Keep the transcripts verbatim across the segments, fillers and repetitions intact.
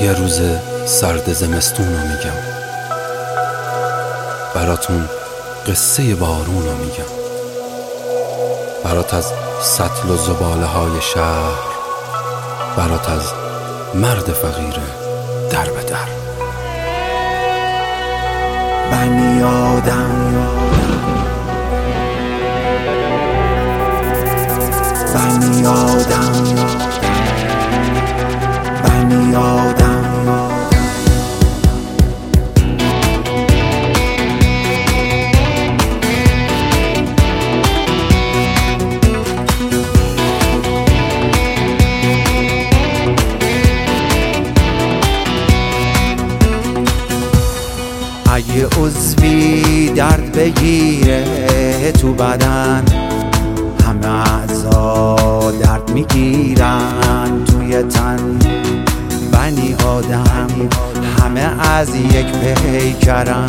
یه روز سرد زمستون رو میگم، براتون قصه بارون رو میگم، برات از سطل و زباله های شهر، برات از مرد فقیر در به در. بنی آدم بنی آدم بنی آدم اگه عضوی درد بگیره تو بدن، همه اعضا درد میگیرن توی تن. بنی آدم همه از یک پیکرن،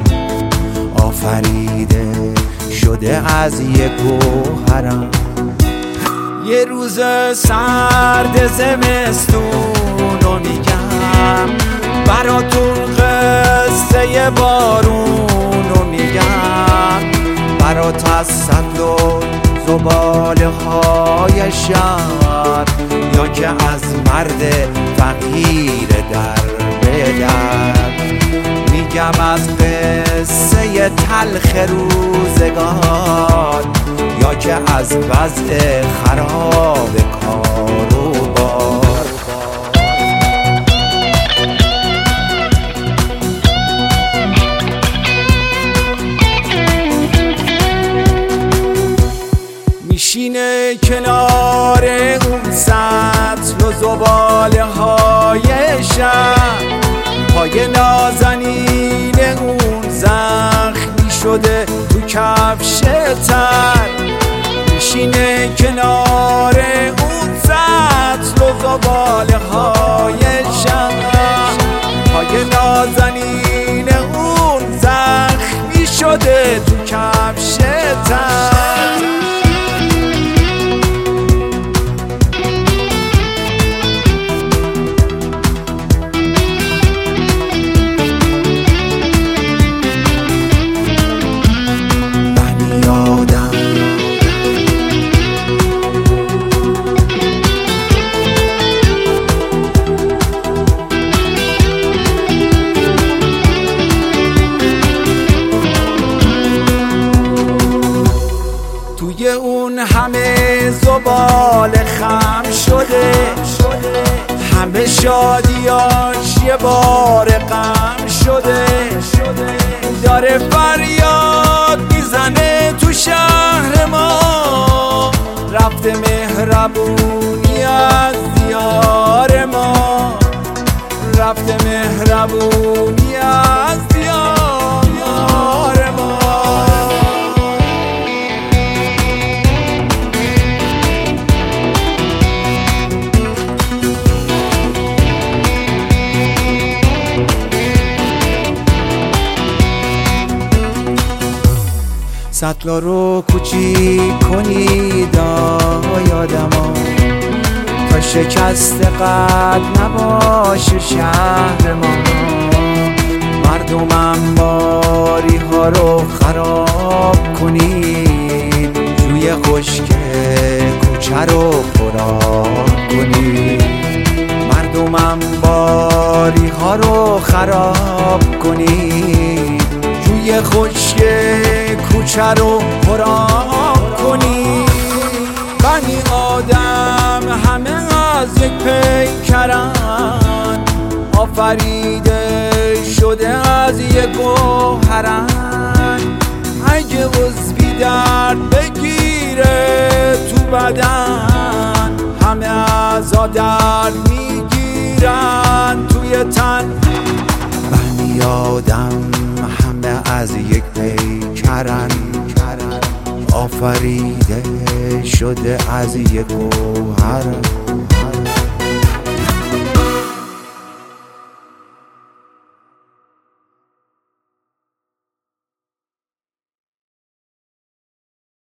آفریده شده از یک گوهرن. یه روز سرد زمستونو میگم، براتون قصه بارونو میگم، برات از سطل و زباله های شهر، یا که از مرد فقیر در به در. میگم از قصه تلخ روزگار، یا که از وضع خراب کار و بار. میشینه کنار اون سطل و زباله های شهر، پای نازنین اون زخمی شده تو کفش تر. میشینه کنار اون سطل و زباله های شهر، پای نازنین اون زخمی شده تو کفش تر. توی اون همه زباله خم شده، همه شادیاش یه بار غم شده. داره فریاد میزنه تو شهر ما، رفته مهربونی از دیار ما، رفته مهربونی از دیار ما. سطلا رو کوچیک کنید آدما، تا شکست قد نباشه شهر ما. مردم انباری ها رو خراب کنید، جوی خشک کوچه رو پرآب کنید. مردم انباری ها رو خراب کنید، جوی خشک کوچه رو پرآب کنی. بنی آدم همه از یک پیکرن، آفریده شده از یک گوهرن. اگه عضوی درد بگیره تو بدن، همه اعضا درد میگیرن توی تن. بنی آدم همه از یک پیکرن، آفریده شده از یک گوهرن.